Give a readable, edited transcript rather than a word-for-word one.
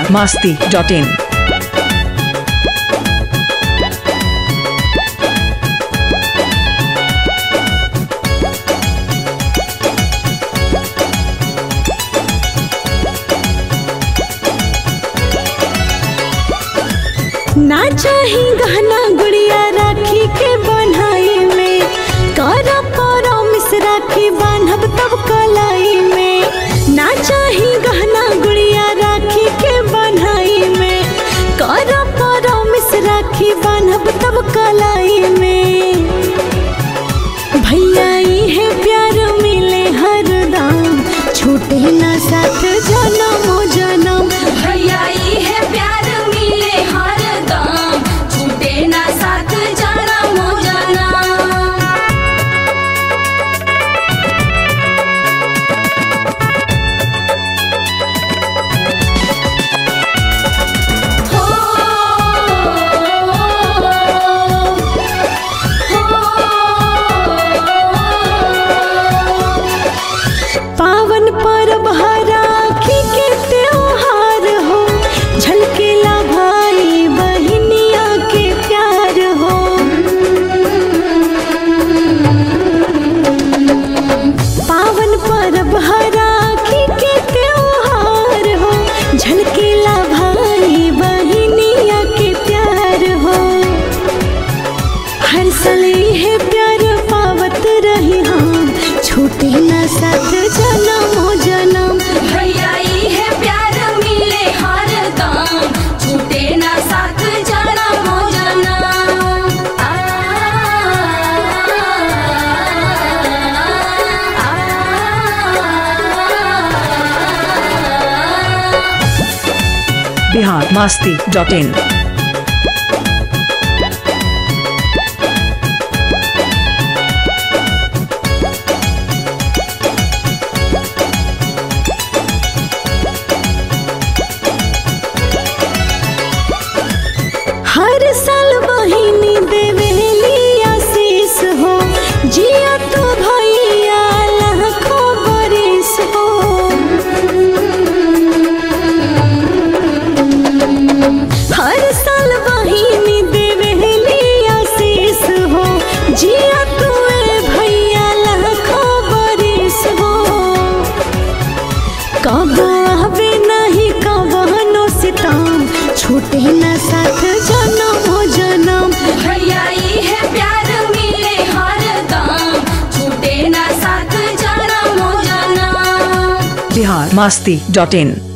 biharmasti.in। ना चाही गहना गुड़िया राखी के बनाई में, कर परमिस राखी बांधब तब कलाई में। ना चाही गहना गुड़िया राखी के बनाई में, कर परमिस राखी बांधब तब कलाई में। भैया है प्यार मिले हरदम, छूटे ना साथ जन्म जन्म। भैया है प्यार मिले हरदम, छूटे ना साथ जन्म जन्म। पावन पर्व राखी के त्योहार हो, झलकेला भाई बहनिया के प्यार हो। पावन पर्व राखी के त्योहार हो, झलकेला भाई बहनिया के प्यार हो। हर साल है प्यार पावत रही हम, छूटे ना साथ जन्म जन्म। भैया है प्यार मिले हरदम, छूटे ना साथ जन्म जन्म। biharmasti.in। हर साल बहिनी देवेली आशीष हो, जिया तो भैया लाखों बरिस हो। हर साल बहिनी देवेली आशीष हो, जिया तो भैया लाखों बरिस हो। कब आवे नहीं कवनो सितम, छूटे न साथ जन्म जन्म। भैया है प्यार मिले हरदम, छूटे ना साथ जन्म जन्म। biharmasti.in।